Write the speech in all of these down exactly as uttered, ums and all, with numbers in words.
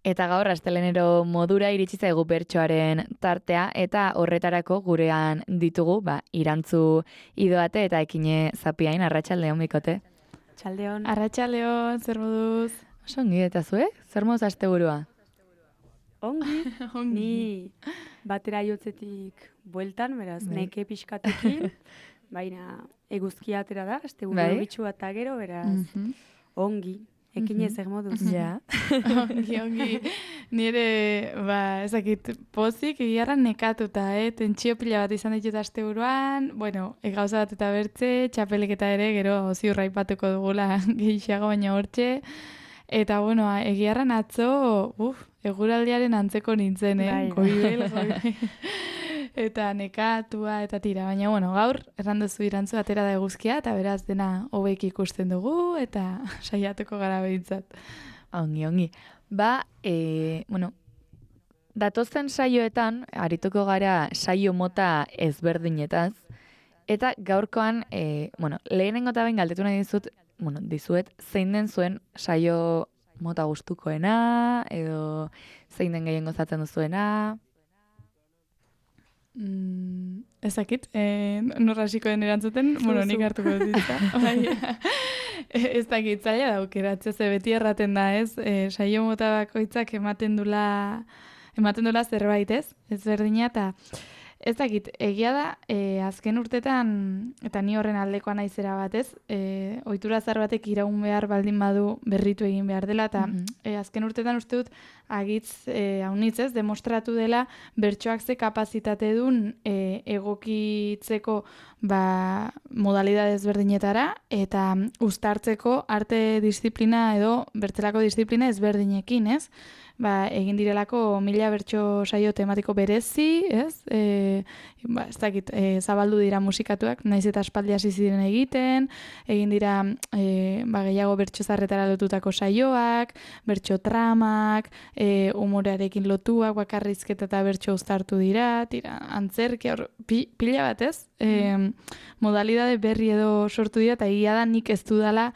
Eta gaur astelenero modura iritsi zaigu bertsoaren tartea eta horretarako gurean ditugu, ba, Irantzu Idoate eta Ekine Zapiain. Arratsaldeon bikote. Txaldeon. Arratsaldeon, zer moduz? Oso ongi, eta zuek? Zer moduz asteburua? Ongi, Ongi. ni batera jotzetik bueltan, beraz, Bai. neke pixkatekin, baina eguzkia atera da, asteburu Bai. bitxu bat eta gero, beraz, Mhm. ongi, ekin ez moduz. Ja. ongi, ongi. Nire, ba, ezakit, pozik egiarran nekatuta, eh? Tentsio pila bat izan ditut asteburuan, bueno, e, gauza bat eta bertze, txapeleketa ere, gero ziurra ipatuko dugula gehiago baina hortxe. Eta, bueno, egiarran atzo, uf, eguraldiaren antzeko nintzen, eh? Bai. Goibel, goibel. Eta nekatua eta tira, baina bueno, gaur erranduzu Irantzu atera da eguzkia eta beraz dena hobeki ikusten dugu eta saiatuko gara behintzat. Ongi, ongi. Ba, e, bueno, datozen saioetan, arituko gara saio mota ezberdinetaz, eta gaurkoan, e, bueno, lehenengo eta behin galdetu nahi dizut, bueno, dizuet, zein den zuen saio mota gustukoena, edo zein den gehien gozatzen duzuena. Mm, ezakit, eh, norra hasiko den erantzuten, bueno, Zu, nik zu. hartuko dut izta. Bai, ez dakit zaila daukeratzea, ze beti erraten da, ez? E, saio mota bakoitzak ematen dula, ematen dula zerbait, ez? Ez berdina, eta ez dakit, egia da, e, azken urtetan, eta ni horren aldekoa naizera bat, ez? E, ohitura zahar batek iraun behar baldin badu berritu egin behar dela, eta Mhm. e, azken urtetan uste dut, agitz, e, haunitz ez, demostratu dela, bertsoak ze kapazitate dun e, egokitzeko ba, modalidade ezberdinetara, eta uztartzeko arte disiplina edo bertzelako disiplina ezberdinekin, ez? Ba, egin direlako mila bertso saio tematiko berezi, ez? E, ba, ez dakit, e, zabaldu dira musikatuak, naiz eta aspaldi hasi ziren egiten, egin dira e, ba, gehiago bertso zarretara lotutako saioak, bertso tramak, e, humorearekin lotuak, bakarrizketa eta bertso uztartu dira, tira, antzerki, hor, pi, pila bat ez? E, modalidade berri edo sortu dira, eta egia da nik ez dudala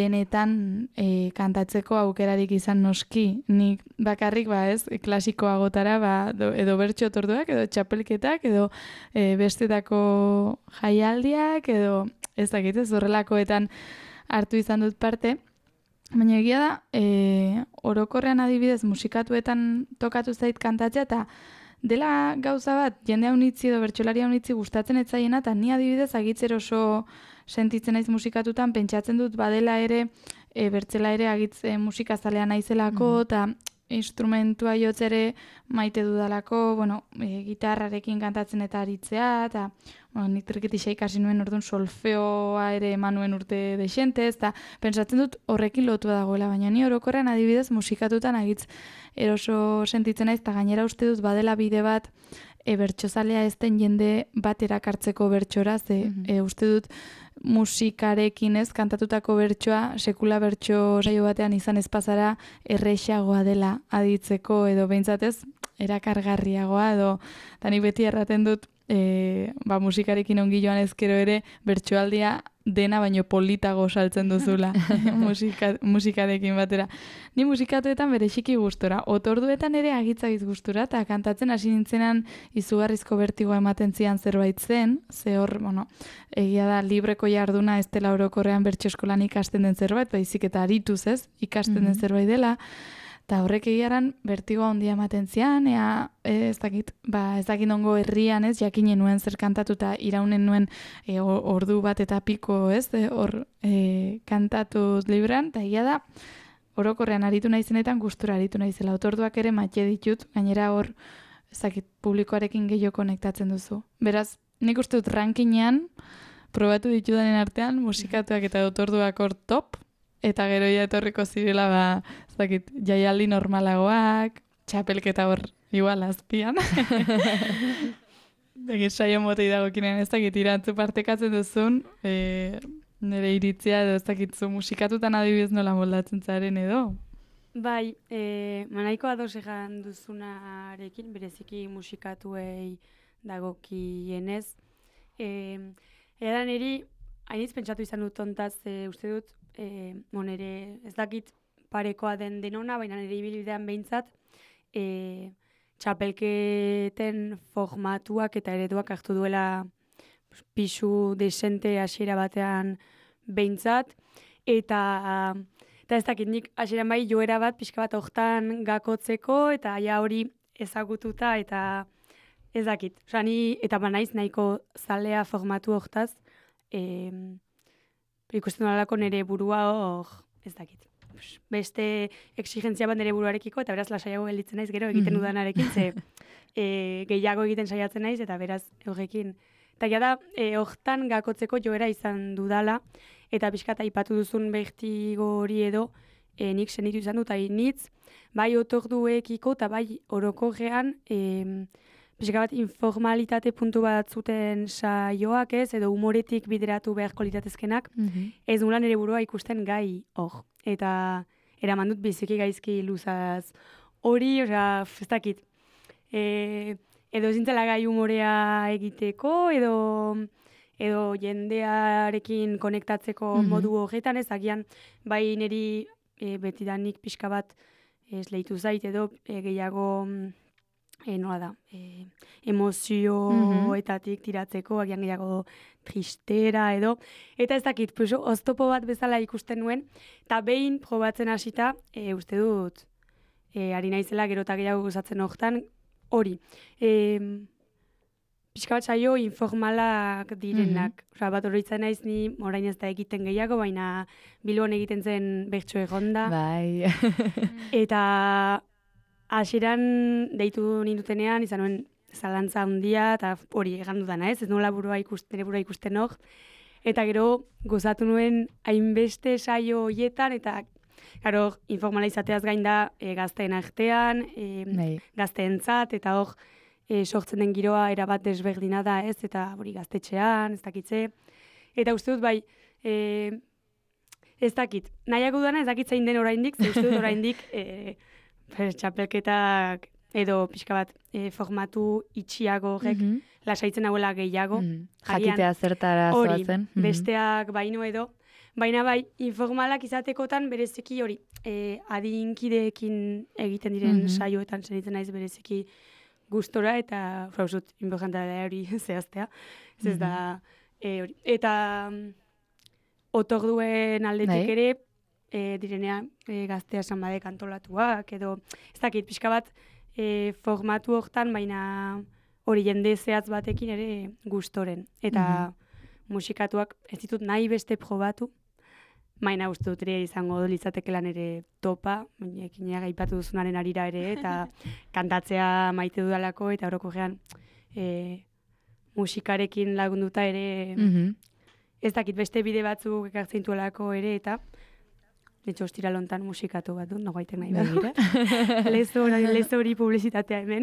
denetan e, kantatzeko aukerarik izan noski. Nik bakarrik, ba ez, klasikoagotara, ba, do, edo bertso torduak, edo txapelketak, edo e, bestetako jaialdiak, edo ez dakit, ez horrelakoetan hartu izan dut parte. Baina egia da, e, orokorrean adibidez musikatuetan tokatu zait kantatzea, eta dela gauza bat, jende haunitzi edo bertsolaria haunitzi gustatzen etzaiena, eta ni adibidez agitzer oso sentitzen naiz musikatutan, pentsatzen dut badela ere, e, bertzela ere agitz e, musikazalea naizelako, eta instrumentua jotzere maite dudalako, bueno, e, gitarrarekin kantatzen eta aritzea, eta bueno, nik trikitixa ikasi nuen orduan solfeoa ere eman nuen urte dexentez, eta pentsatzen dut horrekin lotua dagoela, baina ni orokorrean adibidez musikatutan agitz eroso sentitzen naiz, eta gainera uste dut badela bide bat e, bertsozalea ez den jende bat erakartzeko bertsora, ze Mhm. e, uste dut musikarekin ez, kantatutako bertsoa, sekula bertso saio batean izan ez pasara errexagoa dela aditzeko edo behintzatez erakargarriagoa edo, eta nik beti erraten dut e, ba, musikarekin ongi joan ezkero ere bertsoaldia dena baino politago saltzen duzula musika, musikarekin batera. Ni musikatuetan bereziki gustora, otorduetan ere agitzagiz gustura, eta kantatzen hasi nintzenan izugarrizko bertigoa ematen zian zerbait zen, ze hor, bueno, egia da libreko jarduna ez dela orokorrean bertso eskolan ikasten den zerbait, baizik eta arituz ez, ikasten den Mhm. zerbait dela, eta horrek egiaran bertigoa handia ematen zian, ea, ez dakit, ba, ez dakit ongo herrian, ez, jakinen nuen zer kantatuta iraunen nuen e, o- ordu bat eta piko, ez, e, hor e, kantatuz libran, eta egia da, orokorrean aritu naizenetan gustura aritu naizela. Otorduak ere matxe ditut, gainera hor, ez dakit, publikoarekin gehiago konektatzen duzu. Beraz, nik uste dut rankinean, probatu ditudanen artean, musikatuak eta otorduak hor top, eta gero ja etorriko zirela, ba, ez dakit, jaialdi normalagoak, txapelketa hor, igual azpian. Egin saio motei dagokinen ez dakit Irantzu partekatzen duzun, e, nire iritzia edo ez dakit zu musikatutan adibidez nola moldatzen zaren edo. Bai, e, manaiko ados egan duzunarekin, bereziki musikatuei dagokienez. E, Edan niri, hainitz pentsatu izan dut tontaz, e, uste dut, e, monere, ez dakit parekoa den denona, baina nire ibilbidean behintzat, e, txapelketen formatuak eta ereduak hartu duela pues, pisu desente hasiera batean behintzat, eta, eta ez dakit nik hasieran bai joera bat pixka bat hortan gakotzeko, eta ja hori ezagututa, eta ez dakit. Osa, ni, eta banaiz nahiko zalea formatu hortaz, e, ikusten nolako nire burua hor, ez dakit. Beste exigentzia bat nire buruarekiko, eta beraz lasaiago gelditzen naiz gero egiten Mhm. udanarekin, ze e, gehiago egiten saiatzen naiz, eta beraz horrekin. Eta jada, e, hortan gakotzeko joera izan dudala, eta pixkat aipatu duzun bertigo hori edo, e, nik senitu izan dut, eta nitz, bai otorduekiko, eta bai orokorrean, e, pixka bat informalitate puntu bat zuten saioak ez, edo humoretik bideratu beharko litatezkenak, Mhm. ez nula nire burua ikusten gai hor. Eta eraman dut biziki gaizki luzaz hori, osea, ez dakit. E, edo zintzela gai humorea egiteko, edo edo jendearekin konektatzeko Mhm. modu horretan, ez agian bai niri e, betidanik pixka bat esleitu zait, edo e, gehiago e, nola da, e, emozioetatik tiratzeko, agian gehiago tristera edo, eta ez dakit, pues, oztopo bat bezala ikusten nuen, eta behin probatzen hasita, e, uste dut, e, ari naizela gero eta gehiago gozatzen hortan, hori. E, pixka bat saio informalak direnak, mm -hmm. bat horretzen naiz ni, orain ez da egiten gehiago, baina Bilbon egiten zen bertso egonda, Bai. eta hasieran deitu nindutenean, izan nuen zalantza handia, eta hori egan dudana ez, ez nola burua ikusten, nire burua ikusten hor, eta gero gozatu nuen hainbeste saio hoietan, eta gero informala izateaz gain da e, gazteen artean, e, Bai. gazteentzat, eta hor e, sortzen den giroa erabat desberdina da ez, eta hori gaztetxean, ez dakitze, eta uste dut bai, e, ez dakit, nahiago dudana ez dakit zein den oraindik, ze uste dut oraindik, e, Pues, txapelketak edo pixka bat e, formatu itxiago horrek Mhm. lasaitzen hauela gehiago. Mhm. Agian Jakitea zertara hori, zoazen. Mhm. besteak baino edo. Baina bai, informalak izatekotan bereziki hori, e, adinkideekin egiten diren Mhm. saioetan zenitzen naiz bereziki gustora, eta frauzut, inbojanta da hori zehaztea. Ez ez da, e, hori. Eta mm, otorduen aldetik Bai. ere, e, direnea e, gaztea esan badek antolatuak, edo ez dakit, pixka bat e, formatu hortan, baina hori jende zehatz batekin ere gustoren. Eta musikatuak ez ditut nahi beste probatu, baina uste dut ere izango litzatekelan ere topa, baina ekinea gaipatu duzunaren arira ere, eta kantatzea maite dudalako, eta orokorrean e, musikarekin lagunduta ere, Mhm. ez dakit beste bide batzuk ekartzen duelako ere, eta Etxo, ostira lontan musikatu bat dut, nagoaitek nahi Begira. da. Lezo hori, lezo hori publizitatea hemen.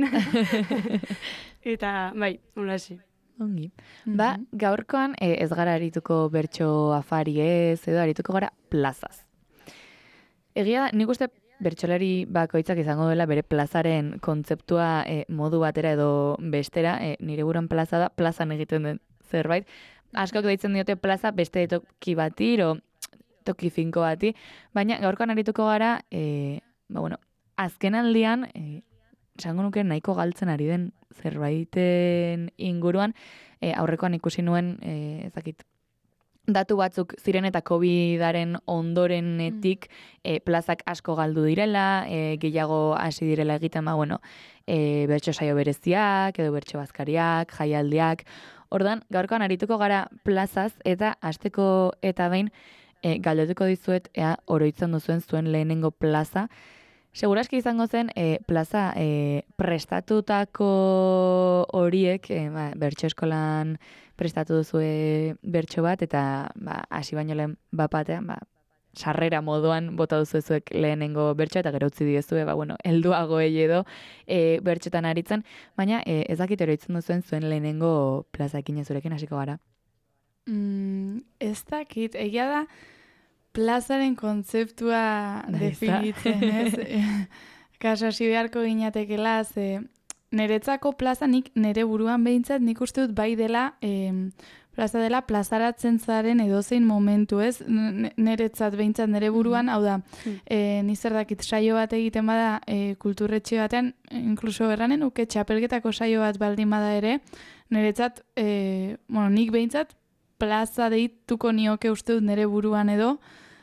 Eta, bai, honlasi. Ongi. Ba, gaurkoan eh, ez gara arituko bertso afari ez, edo arituko gara plazaz. Egia da, nik uste bertsolari bakoitzak izango dela bere plazaren kontzeptua eh, modu batera edo bestera, eh, nire buruan plaza da, plazan egiten den zerbait. Askok deitzen diote plaza beste toki bati, iro toki finko bati, baina gaurkoan arituko gara, e, ba, bueno, azken aldian, e, esango nuke nahiko galtzen ari den zerbaiten inguruan, e, aurrekoan ikusi nuen, e, ezakit, datu batzuk ziren eta COVIDaren ondorenetik e, plazak asko galdu direla, e, gehiago hasi direla egiten, ba, bueno, e, bertso saio bereziak, edo bertso bazkariak, jaialdiak. Ordan, gaurkoan arituko gara plazaz, eta hasteko eta behin, E, galdetuko dizuet, ea, oroitzen duzuen zuen lehenengo plaza. Seguraski izango zen, e, plaza e, prestatutako horiek, e, ba, bertso eskolan prestatu duzue bertso bat, eta ba, hasi baino lehen bapatean, ba, sarrera moduan bota duzuezuek lehenengo bertso, eta gero utzi diezue, ba, bueno, helduagoei edo e, bertxotan aritzen, baina e, ez dakit oroitzen duzuen zuen lehenengo plazakin ezurekin hasiko gara. Mm, ez dakit, egia da plazaren kontzeptua Da, definitzen, ez? Kaso hasi beharko ginatekela, ze niretzako plaza nik nire buruan behintzat nik uste dut bai dela, eh, plaza dela plazaratzen zaren edozein momentu, ez? Neretzat behintzat nere buruan, hau da, e, ni zer dakit saio bat egiten bada e, kulturretxe batean, inkluso erranen uke txapelketako saio bat baldin bada ere, neretzat, e, bueno, nik behintzat plaza deituko nioke uste dut nere buruan edo,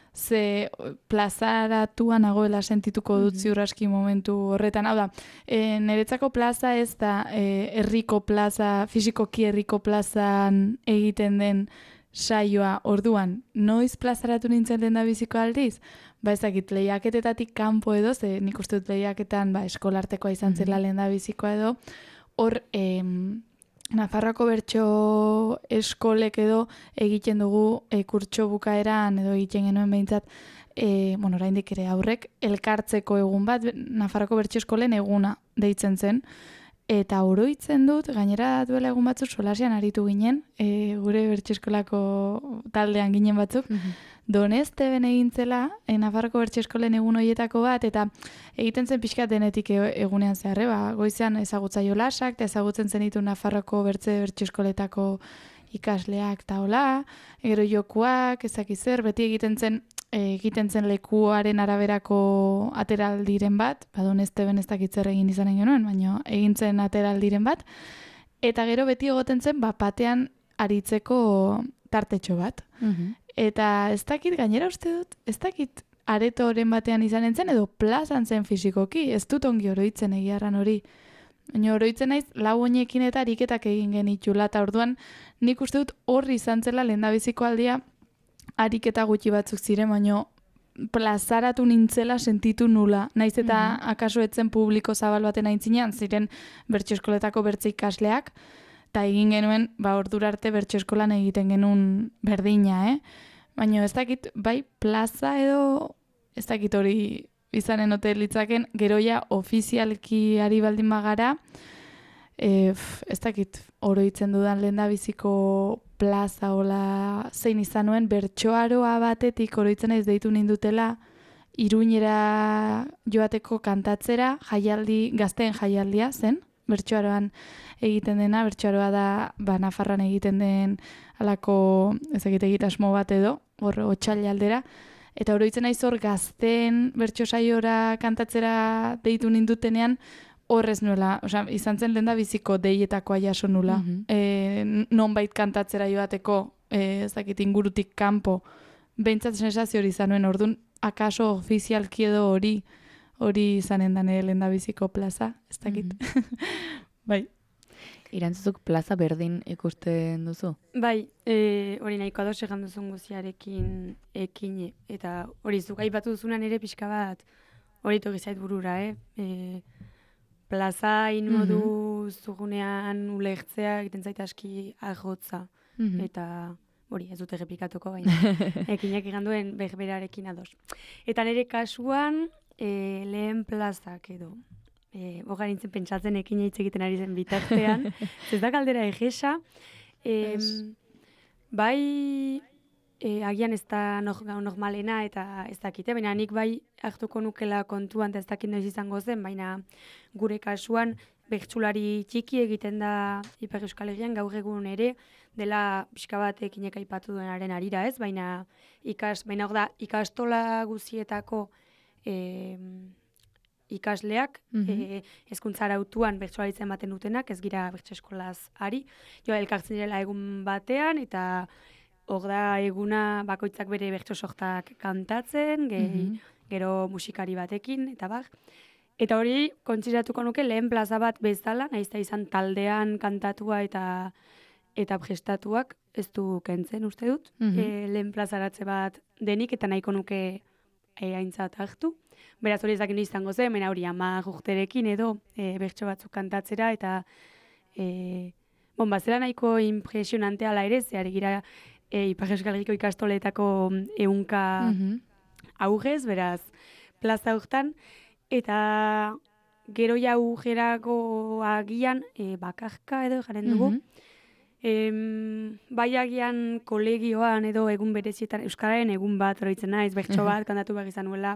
ze plazaratua nagoela sentituko dut ziur aski momentu horretan. Hau da, e, niretzako plaza ez da e, herriko plaza, fisikoki herriko plazan egiten den saioa. Orduan, noiz plazaratu nintzen lehen da biziko aldiz? Ba ezakit, lehiaketetatik kanpo edo, ze nik uste dut lehiaketan ba, eskolartekoa izan zela lehen da bizikoa edo, hor... Em, Nafarroako bertso eskolek edo egiten dugu e, kurtso bukaeran edo egiten genuen behintzat, e, bueno, oraindik ere aurrek, elkartzeko egun bat, Nafarroako bertso eskolen eguna deitzen zen, eta oroitzen dut, gainera duela egun batzuk solasian aritu ginen, e, gure bertso eskolako taldean ginen batzuk, Donesteben egintzela, e, Nafarroko bertso eskolen egun horietako bat, eta egiten zen pixkat denetik egunean zeharre, ba, goizean ezagutza jolasak, eta ezagutzen zen ditu Nafarroko bertze bertso eskoletako ikasleak eta hola, gero jokuak, ezakizer, beti egiten zen egiten zen lekuaren araberako ateraldiren bat, ba, Donesteben ez dakitzer egin izanen genuen, baina egin zen ateraldiren bat, eta gero beti egoten zen, ba, patean aritzeko tartetxo bat. Eta ez dakit, gainera uste dut, ez dakit areto horren batean izanen zen, edo plazan zen fizikoki, ez dut ongi oroitzen egiarran hori. Baina oroitzen naiz, lau oinekin eta ariketak egin genitxula, eta orduan nik uste dut horri izan zela lehendabiziko aldia ariketa gutxi batzuk ziren, baina plazaratu nintzela sentitu nula. Naiz eta mm-hmm. akaso etzen publiko zabal baten aintzinean, ziren bertso eskoletako bertze ikasleak, eta egin genuen, ba, ordura arte bertso eskolan egiten genuen berdina, eh? Baina ez dakit, bai, plaza edo, ez dakit hori izanen ote litzaken, geroia ofizialki ari baldin bagara, e, ez dakit, oroitzen dudan lehen da biziko plaza hola zein izan nuen, bertsoaroa batetik oroitzen naiz deitu nindutela, Iruñera joateko kantatzera, jaialdi, gazteen jaialdia zen, bertsoaroan egiten dena, bertsoaroa da ba, Nafarran egiten den alako ezagite egitasmo bat edo, hor otsaila aldera, eta oroitzen naiz hor gazten bertso saiora kantatzera deitu nindutenean, horrez nuela, osea, izan zen lehen da biziko deietakoa jaso nula. Mm-hmm. E, nonbait kantatzera joateko, e, ezakit ingurutik kanpo, behintzat sensazio hori izan nuen, orduan, akaso ofizialki edo hori, hori izanen da nire lehen da biziko plaza, ez dakit. Mm-hmm. Bai. Irantzuzuk plaza berdin ikusten duzu? Bai, e, hori nahiko ados egan duzun guziarekin ekine. Eta hori zuk aipatu duzunan ere pixka bat hori toki zait burura, eh? E, plaza inmodu mm-hmm. zugunean ulertzea egiten zait aski agotza. Mm-hmm. Eta hori ez dute replikatuko baina ekinak egan duen berberarekin ados. Eta nire kasuan e, lehen plazak edo. E, Boga nintzen pentsatzen ekin hitz egiten ari zen bitartean. Ez da galdera egesa. E, bai, e, agian ez da no, normalena eta ez dakite, baina nik bai hartuko nukela kontuan eta ez dakit noiz izango zen, baina gure kasuan bertsulari txiki egiten da Ipar Euskal Herrian gaur egun ere, dela pixka bat ekinek aipatu duenaren arira ez, baina ikas, baina hor da ikastola guzietako e, ikasleak, mm-hmm. e, hezkuntzara autuan bertsolaritzen baten dutenak, ez gira bertso eskolaz ari. Jo, elkartzen direla egun batean, eta hor da eguna bakoitzak bere bertso sortak kantatzen, ge, mm-hmm. gero musikari batekin, eta bar. Eta hori, kontsideratuko nuke lehen plaza bat bezala, nahiz da izan taldean kantatua eta eta prestatuak, ez du kentzen uste dut, mm-hmm. e, lehen plazaratze bat denik, eta nahiko nuke e, aintzat hartu. Beraz hori ezakin izango zen, mena hori ama urterekin edo e, bertso batzuk kantatzera, eta e, bon, bazera nahiko impresionantea ala ere, zehar egira e, Ipar Euskal Herriko ikastoletako ehunka mm-hmm. aurrez, beraz plaza urtan, eta gero ja aurrerago agian e, bakarka edo jaren dugu, mm-hmm. Em, bai agian kolegioan edo egun berezietan Euskararen egun bat oroitzen naiz, bertso bat kantatu behar izan nuela,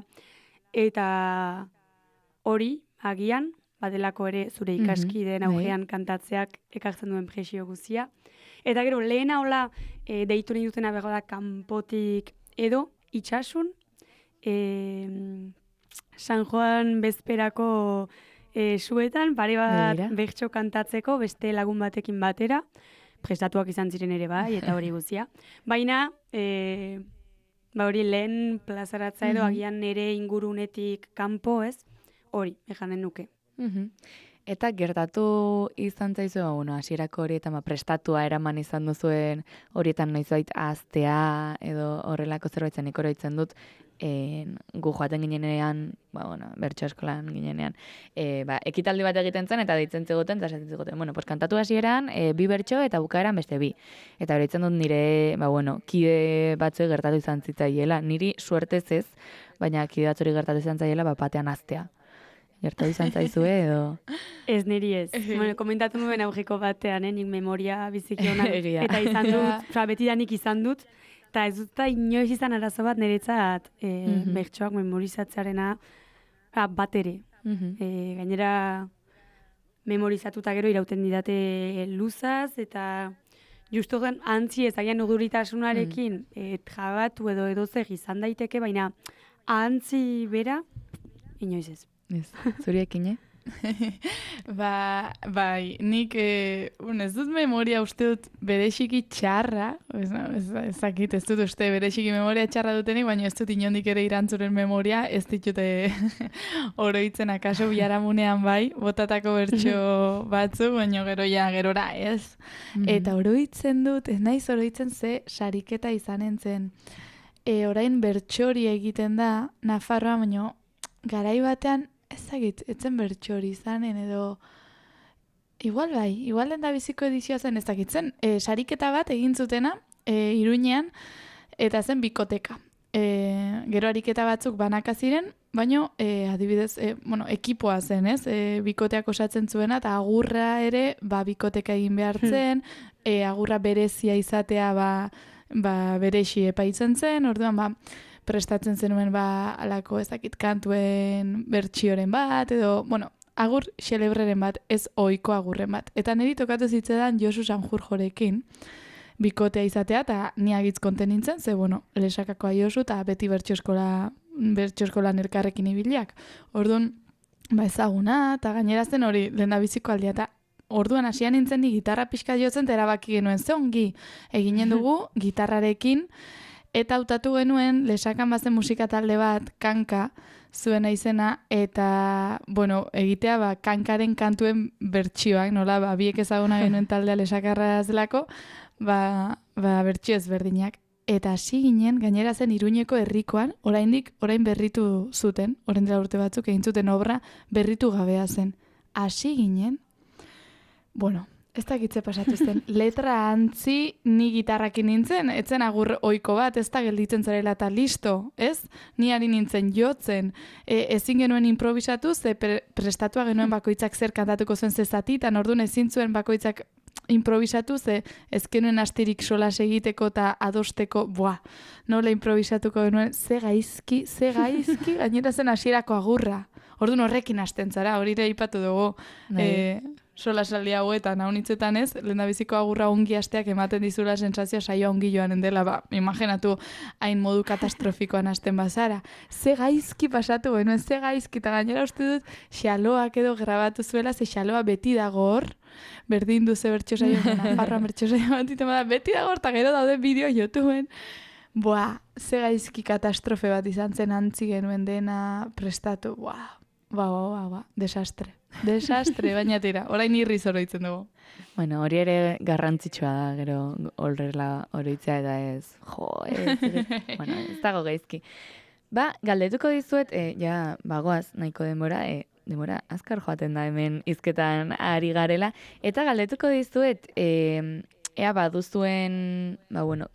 eta hori agian badelako ere zure ikaskideen mm-hmm. augean kantatzeak ekartzen duen presio guzia. Eta gero, lehena hola, e, deitu nahi dutena bego da kanpotik edo, itxasun, e, San Juan bezperako e, suetan, pare bat bertso kantatzeko, beste lagun batekin batera, prestatuak izan ziren ere bai, eta hori guzia. Baina, e, ba hori lehen plazaratza edo, agian nire ingurunetik kanpo, ez? Hori, ejanen nuke. Eta gertatu izan zaizu, bueno, hasierako horietan ba, prestatua eraman izan duzuen horietan noizbait ahaztea edo horrelako zerbait zen ikoroitzen dut, en, gu joaten ginenean, ba, bueno, bertso eskolan ginenean, e, ba, ekitaldi bat egiten zen eta deitzen zegoten, eta esaten zegoten, bueno, pues kantatu hasieran e, bi bertso eta bukaeran beste bi. Eta horitzen dut nire, ba, bueno, kide batzu gertatu izan zitzaiela, niri suertez ez, baina kide batzuri gertatu izan zaiela, ba, batean ahaztea. Gertatu izan zaizue edo... Ez niri ez. Bueno, komentatu nuen aurreko batean, eh, nik memoria biziki ona. Eta izan dut, oza, betidanik izan dut, eta ez dut inoiz izan arazo bat niretzat e, mm-hmm. bertsoak memorizatzearena bat ere. Mm-hmm. E, gainera, memorizatuta gero irauten didate luzaz, eta justo gen, antzi ez agian uduritasunarekin mm. e, trabatu edo edozer izan daiteke, baina antzi bera, inoiz ez. Ez, zuriekin, eh? ba, bai, nik, e, un, ez dut memoria uste dut berexiki txarra, ez, ez, ezakit, ez dut uste berexiki memoria txarra dutenik, baina ez dut inondik ere irantzuren memoria, ez ditute oroitzen akaso biharamunean bai, botatako bertso batzu, baina gero ja, gerora, ez? Mm-hmm. Eta oroitzen dut, ez naiz oroitzen ze sariketa izanen zen. E, orain bertsori egiten da, Nafarroa, baina garai batean, ezagit, etzen bertxori izanen edo... Igual bai, igual den da biziko edizioa zen ezagitzen. E, sariketa bat egin zutena, e, Iruñean, eta zen bikoteka. E, gero ariketa batzuk banaka ziren, baino, e, adibidez, e, bueno, ekipoa zen, ez? E, bikoteak osatzen zuena, eta agurra ere, ba, bikoteka egin behar zen, e, agurra berezia izatea, ba, ba berexi epaitzen zen, orduan, ba, prestatzen zenuen ba alako ezakit kantuen bertsioren bat edo, bueno, agur xelebreren bat, ez ohiko agurren bat. Eta niri tokatu zitzedan Josu Sanjurjorekin bikotea izatea eta ni agitz konten nintzen, ze bueno, lesakakoa Josu eta beti bertso eskola bertso eskolan elkarrekin ibiliak. Orduan, ba ezaguna eta gainera zen hori lehendabiziko aldia eta orduan hasian nintzen ni gitarra pixka jotzen eta erabaki genuen ze ongi eginen dugu gitarrarekin. Eta hautatu genuen, lesakan bazen musika talde bat, kanka, zuena izena, eta, bueno, egitea, ba, kankaren kantuen bertsioak, nola, ba, biek ezaguna genuen taldea lesakarra zelako, ba, ba, bertsio ezberdinak. Eta hasi ginen, gainera zen Iruñeko herrikoan, oraindik, orain berritu zuten, orain dela urte batzuk, egin zuten obra berritu gabea zen. Hasi ginen, bueno, ez dakitze pasatu zen, letra antzi ni gitarrakin nintzen, etzen agur ohiko bat, ez da gelditzen zarela eta listo, ez? Ni ari nintzen jotzen, e, ezin genuen improvisatu, ze pre, prestatua genuen bakoitzak zer kantatuko zen zezatitan, orduan ezin zuen bakoitzak improvisatu, ze ez genuen astirik solas egiteko eta adosteko, buah, nola improvisatuko genuen, ze gaizki, ze gaizki, gainera zen hasierako agurra. Orduan horrekin hasten zara, hori ere aipatu dugu, e, sola saldi hauetan, haunitzetan ez, lehendabiziko agurra ongi hasteak ematen dizula sensazioa saioa ongi joanen dela, ba, imaginatu hain modu katastrofikoan hasten bazara. Ze gaizki pasatu genuen, ze gaizki, eta gainera uste dut, xaloak edo grabatu zuela, ze xaloa beti dago hor, berdin duze bertso saio, Nafarroa bertso saio bat iten bada, beti dago hor, eta gero daude bideo YouTubeen. Boa, ze gaizki katastrofe bat izan zen antzi genuen dena prestatu, boa, ba, ba, ba, ba, desastre. Desastre, baina tira, orain irriz oroitzen dugu. Bueno, hori ere garrantzitsua da, gero horrela oroitzea eta ez, jo, ez, bueno, ez dago gaizki. Ba, galdetuko dizuet, e, ja, bagoaz, nahiko denbora, e, denbora azkar joaten da hemen hizketan ari garela, eta galdetuko dizuet, e, ea baduzuen, ba, bueno,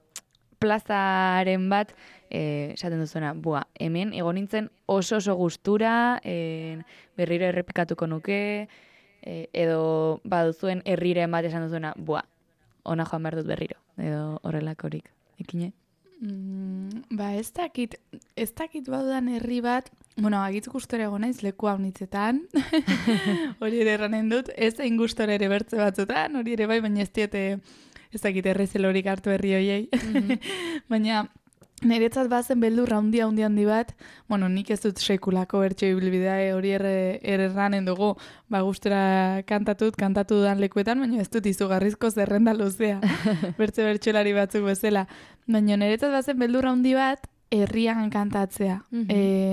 plazaren bat, eh, esaten duzuena, bua, hemen egon nintzen oso oso gustura, eh, berriro errepikatuko nuke, eh, edo baduzuen herriren bat esan duzuena, bua, ona joan behar dut berriro, edo horrelakorik, ekine? Mm, ba, ez dakit, ez dakit badudan herri bat, bueno, agitz gustora egon naiz leku haunitzetan, hori ere erranen dut, ez egin gustora ere bertze batzutan, hori ere bai, baina ez diete ez dakit errezelorik hartu herri hoiei. Mhm. Baina niretzat bazen beldurra handi handi handi bat, bueno, nik ez dut sekulako bertso ibilbidea hori erre, erranen dugu, ba gustura kantatut, kantatu dudan lekuetan, baina ez dut izugarrizko zerrenda luzea, bertso bertsolari batzuk bezala. Baina niretzat bazen beldurra handi bat, herrian kantatzea. Mhm.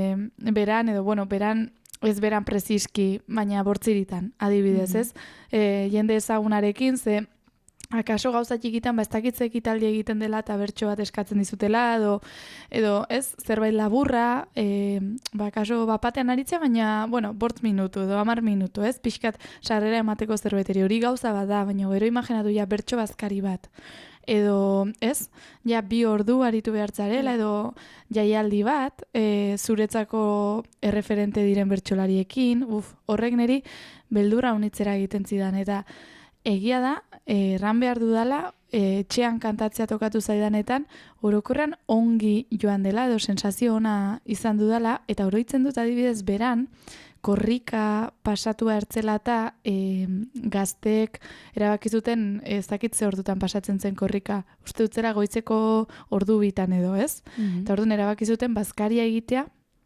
E, beran, edo, bueno, beran, ez beran preziski, baina bortziritan, adibidez, Mhm. ez? E, jende ezagunarekin, ze akaso gauza txikitan, ba, ez dakitze ekitaldi egiten dela eta bertso bat eskatzen dizutela, edo, edo ez, zerbait laburra, e, ba, akaso bapatean aritzea, baina, bueno, bortz minutu, edo hamar minutu, ez? Pixkat sarrera emateko zerbaiteri hori gauza bat da, baina gero imaginatu ja bertso bazkari bat. Edo, ez, ja bi ordu aritu behartzarela, edo jaialdi bat, e, zuretzako erreferente diren bertsolariekin, uf, horrek niri beldurra unitzera egiten zidan, eta egia da, eh, erran behar dudala, eh, etxean kantatzea tokatu zaidanetan, orokorrean ongi joan dela, edo sensazio ona izan dudala, eta oroitzen dut adibidez beran, korrika pasatua ertzela eta e, gazteek erabaki zuten ez dakit ze ordutan pasatzen zen korrika. Uste dut zera goitzeko ordu bitan edo, ez? Mhm. Eta orduan erabaki zuten bazkaria egitea,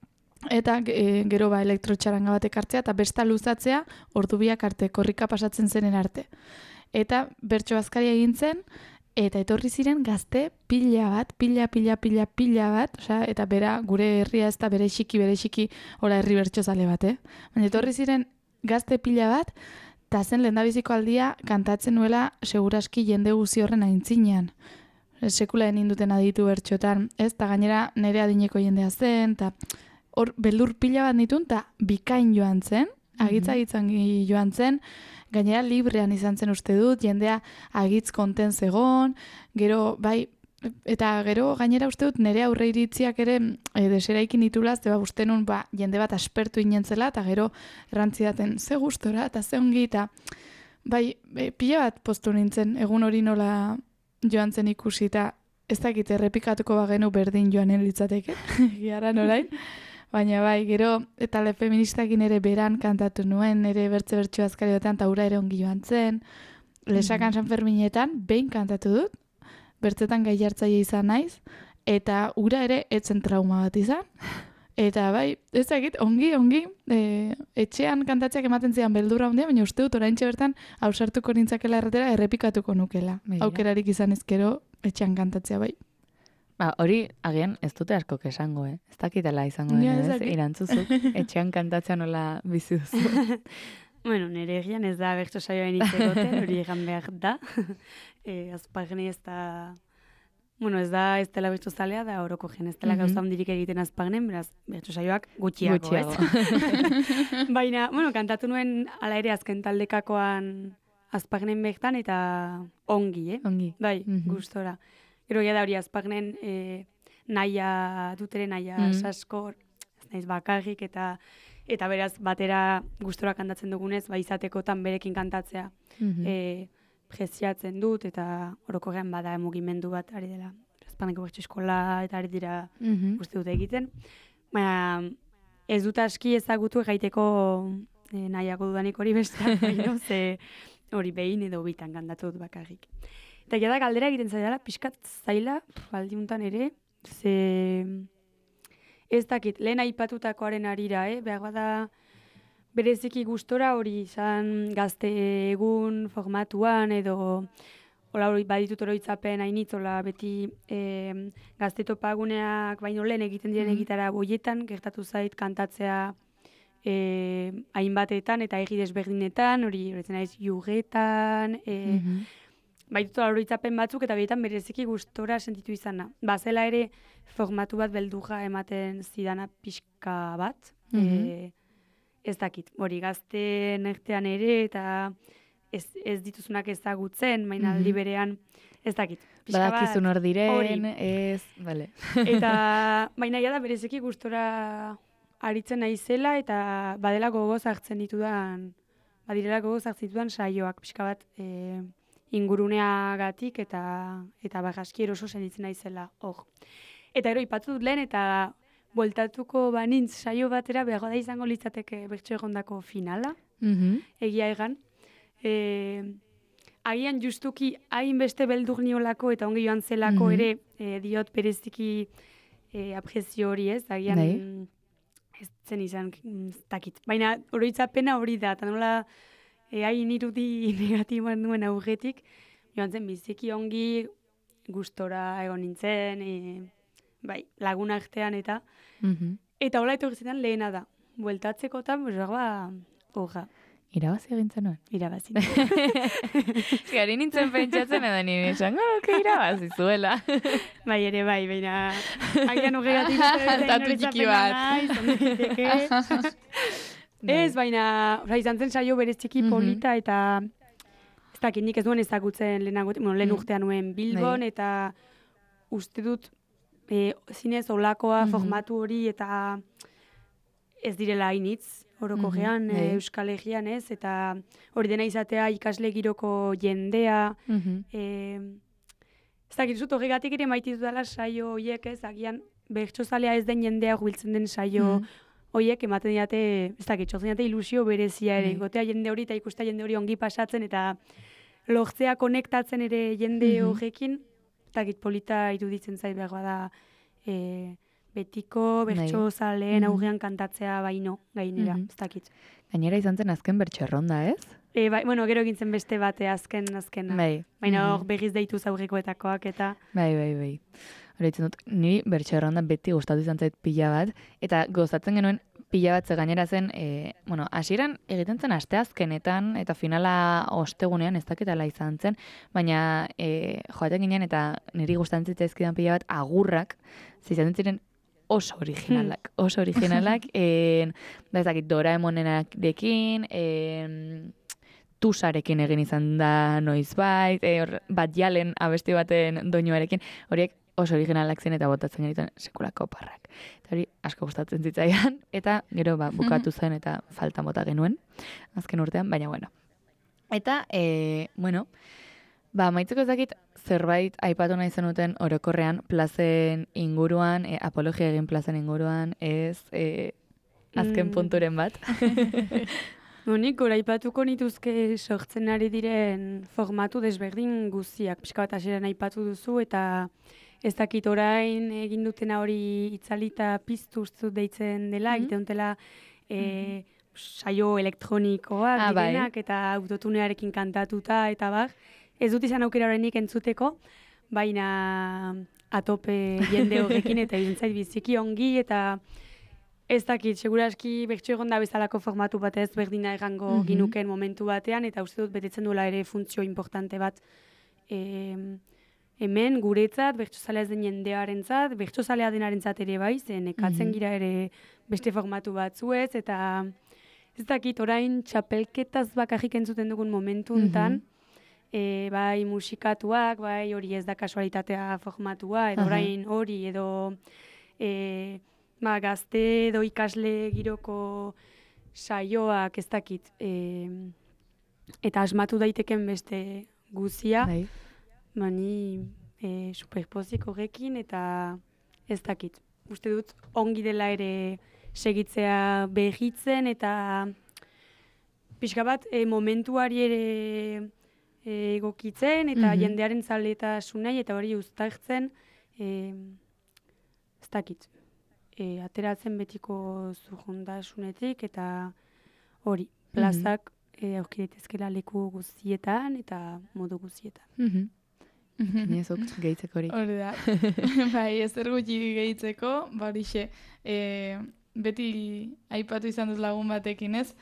eta e, gero ba elektrotxaranga batek hartzea, eta besta luzatzea ordu biak arte, korrika pasatzen zenen arte. Eta bertso bazkaria egin zen, eta etorri ziren gazte pila bat, pila, pila, pila, pila bat, osea, eta bera, gure herria ez da bere xiki, bere xiki, hola herri bertso zale bat, eh? Baina etorri ziren gazte pila bat, eta zen lehendabiziko aldia kantatzen nuela seguraski jende guzi horren aintzinean. Sekula denin duten aditu bertxotan, ez? Ta gainera nire adineko jendea zen, eta hor beldur pila bat nitun, eta bikain joan zen, agitza agitzan joan zen, gainera librean izan zen uste dut, jendea agitz konten zegon, gero, bai, eta gero gainera uste dut nire aurre iritziak ere e, deseraikin ditulaz, ba, uste nun ba, jende bat aspertu inentzela, eta gero errantzidaten ze gustora, eta ze ongi, eta bai, e, pila bat postu nintzen, egun hori nola joan zen ikusi, eta ez dakit errepikatuko bagenu berdin joanen litzateke, giaran orain. Baina bai, gero, eta le feministakin ere beran kantatu nuen, ere bertze bertxo azkariotan, eta ura ere ongi joan zen. Lesakan San Ferminetan, behin kantatu dut, bertzetan gai hartzaile izan naiz, eta ura ere etzen trauma bat izan. Eta bai, ez dakit, ongi, ongi, e, etxean kantatzeak ematen zidan beldurra ondia, baina uste dut oraintxe bertan ausartuko nintzakela erretera errepikatuko nukela. Begira. Aukerarik izan ezkero etxean kantatzea bai. Ba, hori, agian, ez dute askok esango, eh? Ez dakitela izango Ja, den, ez ez? dakit. Irantzuzuk, etxean kantatzea nola bizi duzu. Bueno, nire egian ez da bertso saioen itzegoten, hori egan behar da. e, Azpagni ez da, bueno, ez da ez dela bertso zalea, da oroko gen ez dela Mhm. gauza handirik egiten Azpagnen, beraz, bertso saioak gutxiago, Gutxiago. ez? Baina, bueno, kantatu nuen ala ere azken taldekakoan Azpagnen bertan eta ongi, eh? Ongi. Bai, Mhm. gustora. Gero ja da hori Azpagnen e, naia dutere, naia Mhm. saskor, ez naiz bakarrik eta eta beraz batera gustora kantatzen dugunez, ba izatekotan berekin kantatzea Mhm. e, preziatzen dut eta orokorrean bada mugimendu bat ari dela. Azpagneko bertso eskola eta ari dira Mhm. uste dut egiten. Baina ez dut aski ezagutu gaiteko e, nahiago dudanik hori besteak, baina ze hori behin edo bitan kantatu dut bakarrik. Eta ja da galdera egiten zaidala, pixkat zaila, aldiuntan ere, ze ez dakit, lehen aipatutakoaren arira, eh? Behar bada bereziki gustora hori izan gazte egun formatuan edo hola hori baditut oroitzapen hainitzola beti e, gazte topaguneak baino lehen egiten diren Mhm. egitara boietan, gertatu zait kantatzea e, hainbatetan eta egi desberdinetan, hori horretzen naiz jugetan, e, Mhm. baitut oroitzapen batzuk eta bietan bereziki gustora sentitu izana. Bazela ere formatu bat beldurra ematen zidana pixka bat, Mhm. e, ez dakit, hori gazte nertean ere eta ez, ez dituzunak ezagutzen, baina Mhm. aldi berean ez dakit. Pixka Badakizun bat, hor diren, hori. ez, bale. Eta baina ja da bereziki gustora aritzen naizela eta badela gogoz hartzen ditudan, badirela gogoz hartzen ditudan saioak pixka bat e, inguruneagatik eta eta bagaski eroso sentitzen naizela hor. Eta gero ipatu dut lehen eta bueltatuko banintz saio batera behar da izango litzateke bertso egondako finala, Mhm. egia egan. E, agian justuki hainbeste beldur niolako eta ongi joan zelako Mhm. ere e, diot bereziki e, aprezio hori ez, agian Bai. mm, ez zen izan mm, ez dakit. Baina oroitzapena hori da, eta nola e, hain irudi negatiboan duen aurretik, joan zen biziki ongi gustora egon nintzen, e, bai, lagun artean eta, Mhm. eta hola etorri zidan lehena da. Bueltatzekotan, pues, ba, hoja, Irabazi egin zenuen. irabazi. Gari nintzen pentsatzen edo nire esango, que irabazi zuela. Bai, ere, bai, baina agian horregatik Datu txiki bat. Ez, baina, oza, izan zen saio bereziki Mhm. polita eta ez dakit nik ez duen ezagutzen lehenago, bueno, lehen Mm. urtean nuen Bilbon Bai. eta uste dut e, zinez olakoa Mhm. formatu hori eta ez direla hainitz orokorrean Mhm, e, bai. Euskal Herrian ez, eta hori dena izatea ikasle giroko jendea, Mhm. e, ez dakit zut horregatik ere maite dudala saio horiek ez, agian bertsozalea ez den jendea hurbiltzen den saio Mhm. horiek ematen diate, ez dakit, sortzen diate ilusio berezia ere, Bai. gotea jende hori eta ikustea jende hori ongi pasatzen eta lortzea konektatzen ere jende Mhm. horrekin, ez dakit polita iruditzen zait behar bada e, betiko Bai. bertsozaleen Mhm. aurrean kantatzea baino gainera, Mhm. ez dakit. Gainera izan zen azken bertso erronda, ez? E, bai, bueno, gero egin zen beste bate azken azkena. Bai. Baina hor Mhm. berriz deituz aurrekoetakoak eta Bai, bai, bai. Hora ditzen dut, niri bertso erronda beti gustatu izan zait pila bat, eta gozatzen genuen pila bat ze gainera zen, e, bueno, hasieran egiten zen asteazkenetan, eta finala ostegunean ez dakitala izan zen, baina e, joaten ginen, eta niri gustatzen zitzaizkidan pila bat agurrak, zizaten ziren oso originalak, oso originalak, en, da ez dakit, Doraemonenarekin, en, Tusarekin egin izan da noizbait, e, hor, bat jalen abesti baten doinuarekin, horiek oso originalak zen eta botatzen genituen sekulako parrak. Eta hori asko gustatzen zitzaidan, eta gero ba, bukatu zen eta falta bota genuen, azken urtean, baina bueno. Eta, e, bueno, ba, maitzeko ez dakit zerbait aipatu nahi zenuten orokorrean plazen inguruan, e, apologia egin plazen inguruan, ez e, azken Mm. punturen bat. Nik goraipatuko nituzke sortzen ari diren formatu desberdin guztiak. Pixka bat hasieran aipatu duzu eta ez dakit orain egin dutena hori itzalita piztu uste dut deitzen dela, Mhm. egiten dutela e, saio elektronikoak Ah, bai. direnak eta autotunearekin kantatuta eta bar. Ez dut izan aukera oraindik entzuteko, baina atope jende horrekin eta egin zait biziki ongi eta ez dakit, seguraski bertso egon da bezalako formatu bat ez berdina egango Mhm. ginuken momentu batean, eta uste dut betetzen duela ere funtzio importante bat e, hemen guretzat, bertsozalea ez den jendearentzat, bertsozalea denarentzat ere bai, zen ekatzen Mhm. gira ere beste formatu batzuez, eta ez dakit, orain txapelketaz bakarrik entzuten dugun momentu hontan, e, bai musikatuak, bai hori ez da kasualitatea formatua, edo Aha. orain hori, edo e, ba, gazte edo ikasle giroko saioak ez dakit, e, eta asmatu daiteken beste guzia, Bai. bani e, superpozik horrekin, eta ez dakit. Uste dut ongi dela ere segitzea behitzen, eta pixka bat e, momentuari ere e, egokitzen, eta Mhm. jendearen zaletasunei, eta hori uztartzen, e, ez dakit. E, ateratzen betiko zurrundasunetik, eta hori, plazak e, aurki daitezkela leku guztietan, eta modu guztietan. Mhm. Inezuk gehitzeko hori. Hori da. Bai, ezer gutxi gehitzeko, ba horixe, e, beti aipatu izan dut lagun batekin ez,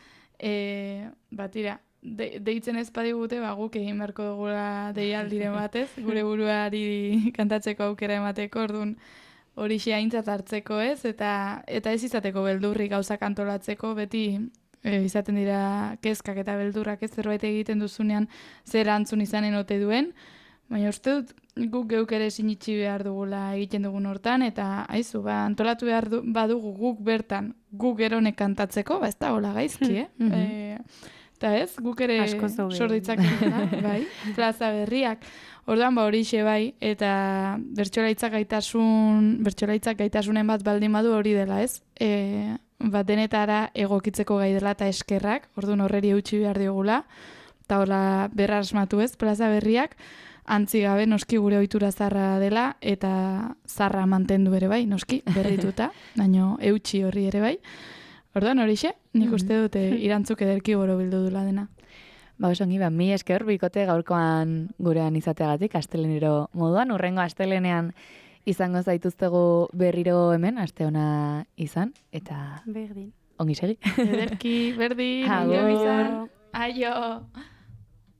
e, batira, de, deitzen ez badigute, ba guk egin beharko dugula deialdiren batez, gure buruari kantatzeko aukera emateko, orduan horixe aintzat hartzeko ez, eta eta ez izateko beldurrik gauzak antolatzeko, beti e, izaten dira kezkak eta beldurrak ez zerbait egiten duzunean zer antzun izanen ote duen, baina uste dut guk geuk ere sinitsi behar dugula egiten dugun hortan, eta aizu, ba, antolatu behar du, badugu guk bertan, guk geronek kantatzeko, ba ez da hola gaizki, eh? Mhm. E, eta ez, guk ere Asko zobe. sorditzakeguna, bai, plaza berriak. Orduan ba horixe bai, eta bertsolaitzak gaitasun, bertsolaitzak gaitasunen bat baldin badu hori dela, ez? E, bat denetara egokitzeko gai dela eta eskerrak, orduan horreri eutxi behar diogula. eta hola berrasmatu ez, plaza berriak, antzi gabe noski gure ohitura zarra dela, eta zarra mantendu ere bai, noski, berrituta, baino eutxi horri ere bai. Orduan horixe, nik uste dut eh, irantzuk ederki borobildu dula dena. Ba, oso ongi, ba, mi esker bikote gaurkoan gurean izateagatik, astelenero moduan, urrengo astelenean izango zaituztegu berriro hemen, aste ona izan, eta Berdin. ongi segi. Ederki, berdin, Agur. ongi izan. Aio!